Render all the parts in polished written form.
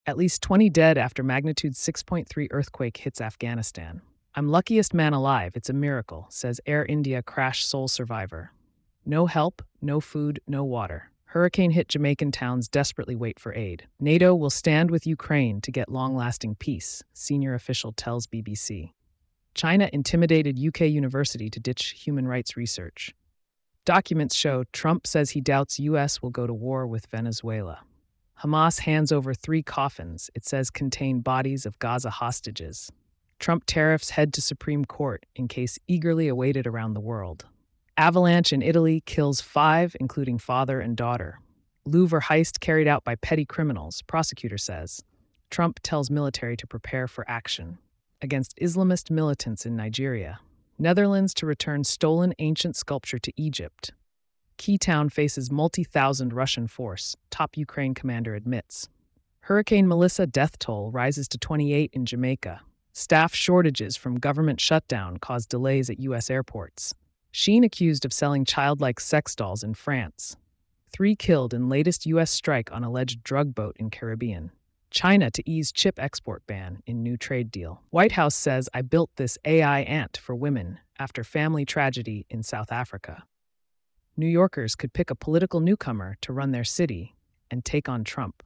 At least 20 dead after magnitude 6.3 earthquake hits Afghanistan. I'm luckiest man alive, it's a miracle, says Air India crash sole survivor. No help, no food, no water. Hurricane hit Jamaican towns desperately wait for aid. NATO will stand with Ukraine to get long-lasting peace, senior official tells BBC. China intimidated UK university to ditch human rights research. Documents show Trump says he doubts US will go to war with Venezuela. Hamas hands over 3 coffins it says contain bodies of Gaza hostages. Trump tariffs head to Supreme Court in case eagerly awaited around the world. Avalanche in Italy kills 5, including father and daughter. Louvre heist carried out by petty criminals, prosecutor says. Trump tells military to prepare for action. Against Islamist militants in Nigeria. Netherlands to return stolen ancient sculpture to Egypt. Key town faces multi-thousand Russian force, top Ukraine commander admits. Hurricane Melissa death toll rises to 28 in Jamaica. Staff shortages from government shutdown cause delays at U.S. airports. Shein accused of selling childlike sex dolls in France. 3 killed in latest U.S. strike on alleged drug boat in Caribbean. China to ease chip export ban in new trade deal. White House says I built this AI ant for women after family tragedy in South Africa. New Yorkers could pick a political newcomer to run their city and take on Trump.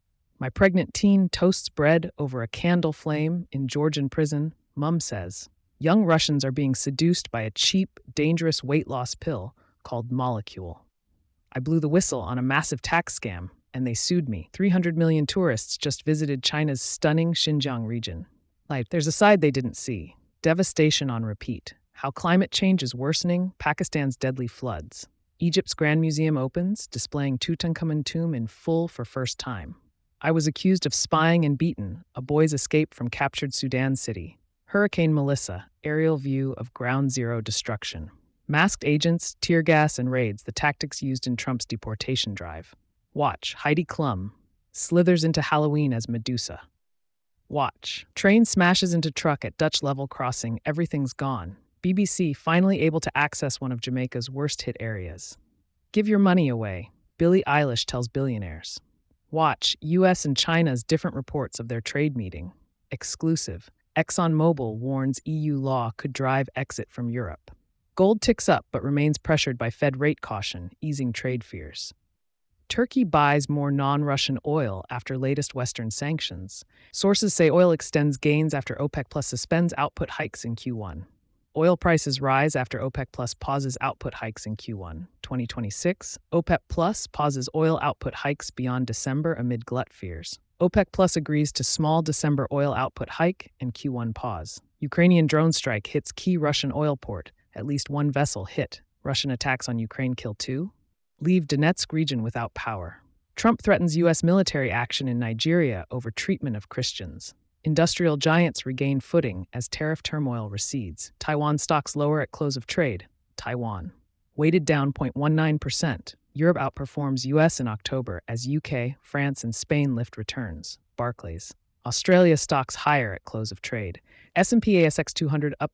My pregnant teen toasts bread over a candle flame in Georgian prison, mom says. Young Russians are being seduced by a cheap, dangerous weight loss pill called Molecule. I blew the whistle on a massive tax scam, and they sued me. 300 million tourists just visited China's stunning Xinjiang region. There's a side they didn't see. Devastation on repeat. How climate change is worsening Pakistan's deadly floods. Egypt's Grand Museum opens, displaying Tutankhamun tomb in full for first time. I was accused of spying and beaten, a boy's escape from captured Sudan city. Hurricane Melissa, aerial view of ground zero destruction. Masked agents, tear gas, and raids, the tactics used in Trump's deportation drive. Watch, Heidi Klum slithers into Halloween as Medusa. Watch, train smashes into truck at Dutch level crossing, everything's gone. BBC finally able to access one of Jamaica's worst-hit areas. Give your money away, Billie Eilish tells billionaires. Watch, US and China's different reports of their trade meeting. Exclusive, ExxonMobil warns EU law could drive exit from Europe. Gold ticks up but remains pressured by Fed rate caution, easing trade fears. Turkey buys more non-Russian oil after latest Western sanctions. Sources say oil extends gains after OPEC Plus suspends output hikes in Q1. Oil prices rise after OPEC Plus pauses output hikes in Q1 2026. OPEC Plus pauses oil output hikes beyond December amid glut fears. OPEC Plus agrees to small December oil output hike and Q1 pause. Ukrainian drone strike hits key Russian oil port. At least 1 vessel hit. Russian attacks on Ukraine kill 2. Leave Donetsk region without power. Trump threatens U.S. military action in Nigeria over treatment of Christians. Industrial giants regain footing as tariff turmoil recedes. Taiwan stocks lower at close of trade. Taiwan. Weighted down 0.19%. Europe outperforms U.S. in October as UK, France, and Spain lift returns. Barclays. Australia stocks higher at close of trade. S&P ASX 200 up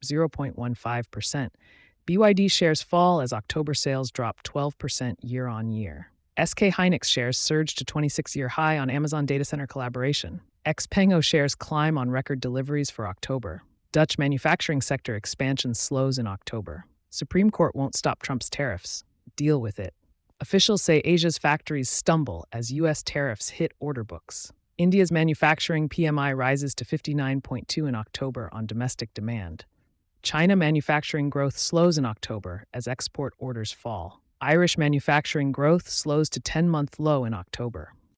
0.15%. BYD shares fall as October sales drop 12% year-on-year. SK Hynix shares surge to 26-year high on Amazon data center collaboration. XPengo shares climb on record deliveries for October. Dutch manufacturing sector expansion slows in October. Supreme Court won't stop Trump's tariffs. Deal with it. Officials say Asia's factories stumble as U.S. tariffs hit order books. India's manufacturing PMI rises to 59.2 in October on domestic demand. China manufacturing growth slows in October as export orders fall. Irish manufacturing growth slows to 10-month low in October.